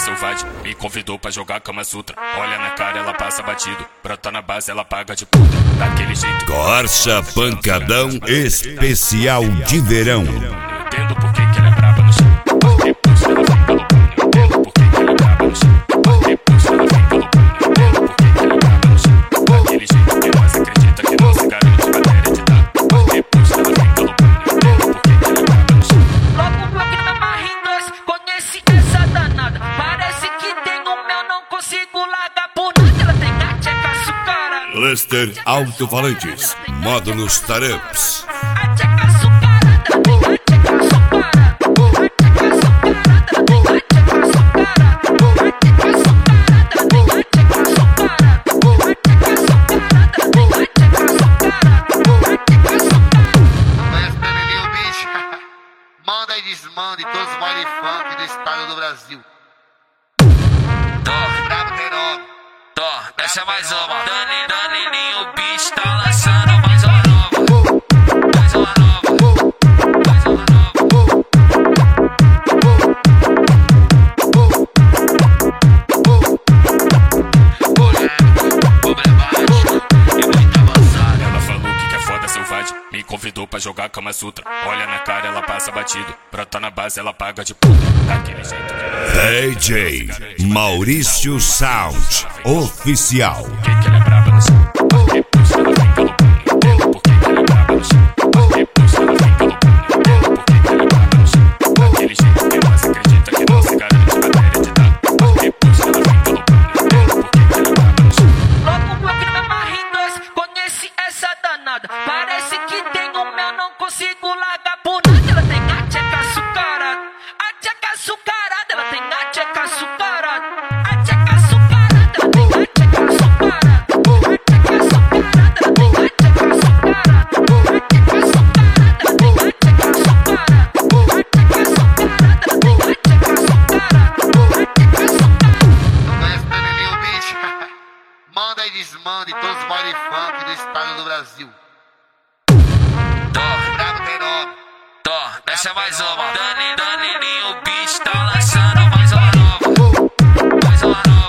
selvagem, me convidou pra jogar Kama Sutra. Olha na cara, ela passa batido. Brota na base, ela paga de puta. Daquele jeito. Corsa Pancadão Especial de Verão. Entendo por que ela é braba no chão. Depois ela vem pelo pão. Entendo por que ela é braba no chão. Depois ela vem pelo pão. Entendo por que ela é braba no chão. Daquele jeito que nós acredita que não se garante matéria de dar. Depois ela vem pelo pão. Entendo por que ela é braba no chão. Logo um bloco na barra em dois, conheci essa danada. Parece que tem o meu, não consigo largar por nada. Ela tem a tcheca açucarada. Lester Alto-Falantes, Módulos Taramps. A tcheca açucarada, ela tem a tcheca açucarada. A tcheca açucarada, ela tem a tcheca açucarada. A tcheca açucarada, ela tem a tcheca açucarada. A tcheca açucarada, ela tem a tcheca açucarada. A tcheca açucarada. Conhece Bebelinho, bicho? Manda e desmanda em todos os baile funk do estado do Brasil. Brabo tem nome. Essa é mais uma. Danilinho, bicho, tá lançando mais uma nova. Mais uma nova. Mais uma nova. Problemático e muito avançado. Ela falou que é foda selvagem, me convidou pra jogar Kama Sutra. Olha na cara, ela passa batido. Brota na base, ela paga de puta. Daquele jeito que DJ Maurício Sound Oficial. por que ela é braba no chão. Depois ela vem pelo pão. Entendo por que ela é braba no chão. Depois ela vem pelo pão. Entendo por que ela é braba no chão. Daquele jeito que nós acredita que não se garante matéria de dar. Depois ela vem pelo pão. Entendo por que ela é braba no chão. Logo um bloco na barra em dois, conheci essa danada. Parece que tem o meu, não consigo largar por nada. Ela tem a tcheca açucarada. A tcheca açucarada, ela tem a tcheca açucarada. A tcheca açucarada, ela tem a tcheca açucarada. A tcheca açucarada, ela tem a tcheca açucarada. A tcheca açucarada, ela tem a tcheca açucarada. A tcheca açucarada, ela tem a tcheca açucarada. A tcheca açucarada. Conhece Bebelinho, bicho? Manda e desmanda em todos os baile funk do estado do Brasil. Brabo tem nome. Essa é mais uma. Danilinho, bicho, tá lançando mais uma nova. Mais uma nova.